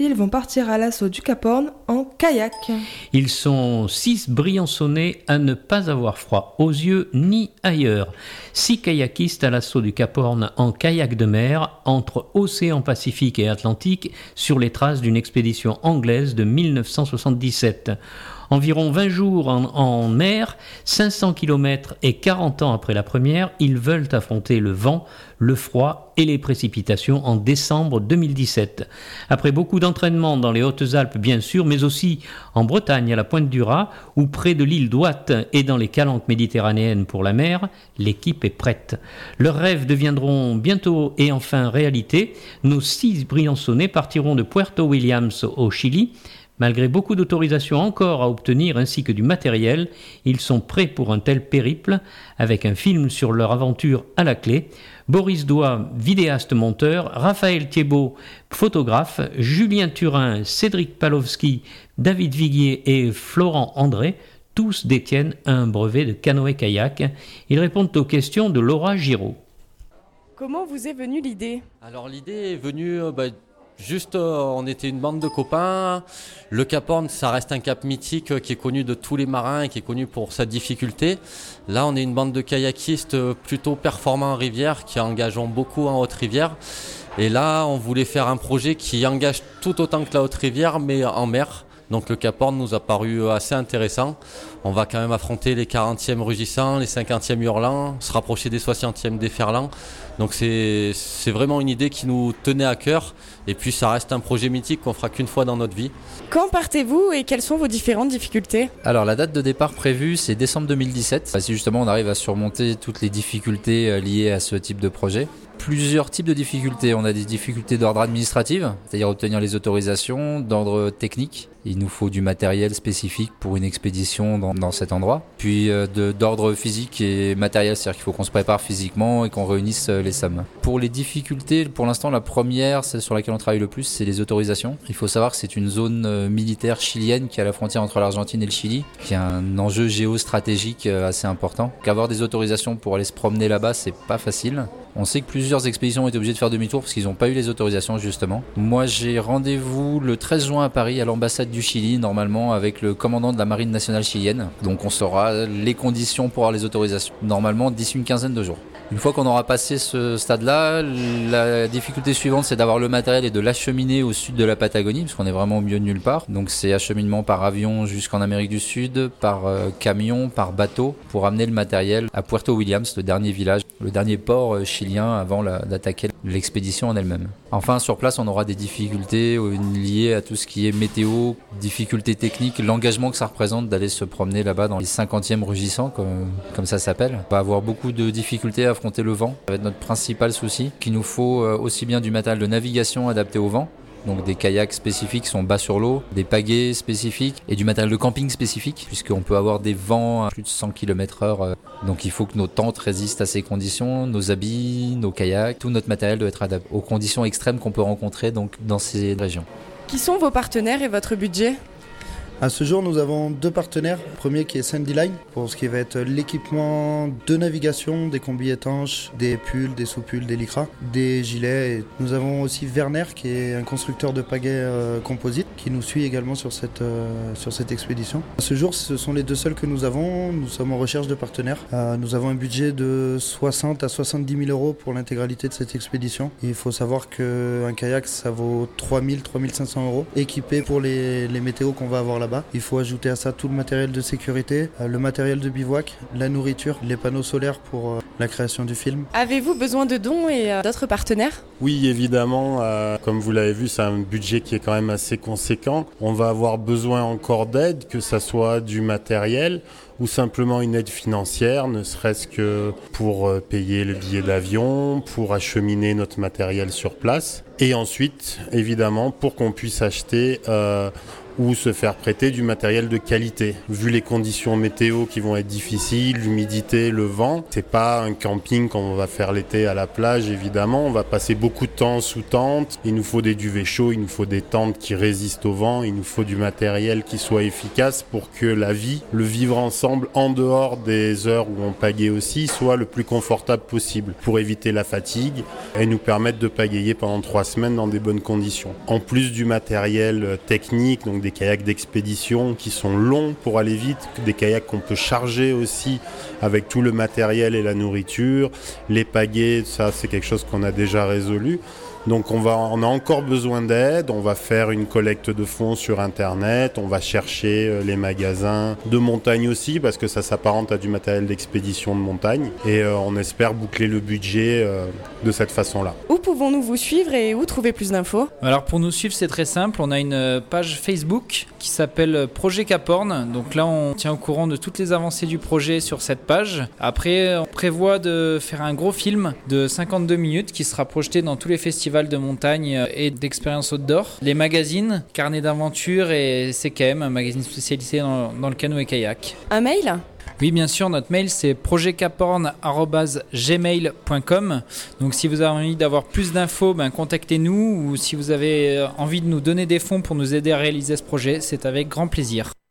Ils vont partir à l'assaut du Cap Horn en kayak. Ils sont 6 Briançonnais à ne pas avoir froid aux yeux ni ailleurs. 6 kayakistes à l'assaut du Cap Horn en kayak de mer entre océan Pacifique et Atlantique sur les traces d'une expédition anglaise de 1977. Environ 20 jours en mer, 500 km et 40 ans après la première, ils veulent affronter le vent, le froid et les précipitations en décembre 2017. Après beaucoup d'entraînement dans les Hautes-Alpes bien sûr, mais aussi en Bretagne à la Pointe du Raz ou près de l'île d'Ouate et dans les calanques méditerranéennes pour la mer, l'équipe est prête. Leurs rêves deviendront bientôt et enfin réalité. Nos 6 Briançonnais partiront de Puerto Williams au Chili. Malgré beaucoup d'autorisations encore à obtenir ainsi que du matériel, ils sont prêts pour un tel périple, avec un film sur leur aventure à la clé. Boris Doigt, vidéaste monteur, Raphaël Thiebaud, photographe, Julien Turin, Cédric Palowski, David Viguier et Florent André, tous détiennent un brevet de canoë-kayak. Ils répondent aux questions de Laura Giraud. Comment vous est venue l'idée ? Alors l'idée est venue... on était une bande de copains. Le Cap Horn, ça reste un cap mythique qui est connu de tous les marins et qui est connu pour sa difficulté. Là, on est une bande de kayakistes plutôt performants en rivière qui engageons beaucoup en haute rivière. Et là, on voulait faire un projet qui engage tout autant que la haute rivière, mais en mer. Donc le Cap Horn nous a paru assez intéressant. On va quand même affronter les 40e rugissants, les 50e hurlants, se rapprocher des 60e déferlants. Donc c'est vraiment une idée qui nous tenait à cœur. Et puis ça reste un projet mythique qu'on fera qu'une fois dans notre vie. Quand partez-vous et quelles sont vos différentes difficultés ? Alors la date de départ prévue c'est décembre 2017. Si justement on arrive à surmonter toutes les difficultés liées à ce type de projet. Plusieurs types de difficultés. On a des difficultés d'ordre administratif, c'est-à-dire obtenir les autorisations, d'ordre technique. Il nous faut du matériel spécifique pour une expédition dans cet endroit. Puis d'ordre physique et matériel, c'est-à-dire qu'il faut qu'on se prépare physiquement et qu'on réunisse les sommes. Pour les difficultés, pour l'instant, la première, celle sur laquelle on travaille le plus, c'est les autorisations. Il faut savoir que c'est une zone militaire chilienne qui est à la frontière entre l'Argentine et le Chili, qui a un enjeu géostratégique assez important. Qu'avoir des autorisations pour aller se promener là-bas, c'est pas facile. On sait que plusieurs expéditions ont été obligées de faire demi-tour parce qu'ils n'ont pas eu les autorisations justement. Moi j'ai rendez-vous le 13 juin à Paris à l'ambassade du Chili normalement avec le commandant de la marine nationale chilienne. Donc on saura les conditions pour avoir les autorisations normalement d'ici une quinzaine de jours. Une fois qu'on aura passé ce stade-là, la difficulté suivante c'est d'avoir le matériel et de l'acheminer au sud de la Patagonie parce qu'on est vraiment au milieu de nulle part. Donc c'est acheminement par avion jusqu'en Amérique du Sud, par camion, par bateau pour amener le matériel à Puerto Williams, le dernier village, le dernier port chilien avant d'attaquer l'expédition en elle-même. Enfin sur place on aura des difficultés liées à tout ce qui est météo, difficultés techniques, l'engagement que ça représente d'aller se promener là-bas dans les 50e rugissants comme ça s'appelle. On va avoir beaucoup de difficultés à affronter le vent, ça va être notre principal souci, qu'il nous faut aussi bien du matériel de navigation adapté au vent, donc des kayaks spécifiques qui sont bas sur l'eau, des pagaies spécifiques et du matériel de camping spécifique puisqu'on peut avoir des vents à plus de 100 km/h. Donc il faut que nos tentes résistent à ces conditions, nos habits, nos kayaks, tout notre matériel doit être adapté aux conditions extrêmes qu'on peut rencontrer donc dans ces régions. Qui sont vos partenaires et votre budget ? À ce jour, nous avons 2 partenaires. Le premier qui est Sandy Line pour ce qui va être l'équipement de navigation, des combis étanches, des pulls, des sous-pulls, des lycras, des gilets. Et nous avons aussi Werner qui est un constructeur de pagaies composites qui nous suit également sur cette expédition. À ce jour, ce sont les 2 seuls que nous avons. Nous sommes en recherche de partenaires. Nous avons un budget de 60 à 70 000 euros pour l'intégralité de cette expédition. Et il faut savoir qu'un kayak, ça vaut 3 000, 3 500 euros équipé pour les météos qu'on va avoir là-bas. Il faut ajouter à ça tout le matériel de sécurité, le matériel de bivouac, la nourriture, les panneaux solaires pour la création du film. Avez-vous besoin de dons et d'autres partenaires ? Oui, évidemment. Comme vous l'avez vu, c'est un budget qui est quand même assez conséquent. On va avoir besoin encore d'aide, que ça soit du matériel ou simplement une aide financière, ne serait-ce que pour payer le billet d'avion, pour acheminer notre matériel sur place. Et ensuite, évidemment, pour qu'on puisse acheter ou se faire prêter du matériel de qualité. Vu les conditions météo qui vont être difficiles, l'humidité, le vent, c'est pas un camping qu'on va faire l'été à la plage évidemment, on va passer beaucoup de temps sous tente, il nous faut des duvets chauds, il nous faut des tentes qui résistent au vent, il nous faut du matériel qui soit efficace pour que la vie, le vivre ensemble l'ensemble en dehors des heures où on pagaie aussi soit le plus confortable possible pour éviter la fatigue et nous permettre de pagayer pendant 3 semaines dans des bonnes conditions. En plus du matériel technique, donc des kayaks d'expédition qui sont longs pour aller vite, des kayaks qu'on peut charger aussi avec tout le matériel et la nourriture, les pagaies, ça c'est quelque chose qu'on a déjà résolu. Donc on a encore besoin d'aide, on va faire une collecte de fonds sur internet, on va chercher les magasins de montagne aussi parce que ça s'apparente à du matériel d'expédition de montagne et on espère boucler le budget de cette façon-là. Où pouvons-nous vous suivre et où trouver plus d'infos ? Alors pour nous suivre, c'est très simple, on a une page Facebook qui s'appelle Projet Cap Horn. Donc là on tient au courant de toutes les avancées du projet sur cette page. Après on prévoit de faire un gros film de 52 minutes qui sera projeté dans tous les festivals de montagne et d'expériences outdoor. Les magazines, Carnet d'aventure et CKM, un magazine spécialisé dans le canot et kayak. Un mail ? Oui, bien sûr, notre mail c'est projetcaphorn@gmail.com. Donc si vous avez envie d'avoir plus d'infos, contactez-nous, ou si vous avez envie de nous donner des fonds pour nous aider à réaliser ce projet, c'est avec grand plaisir.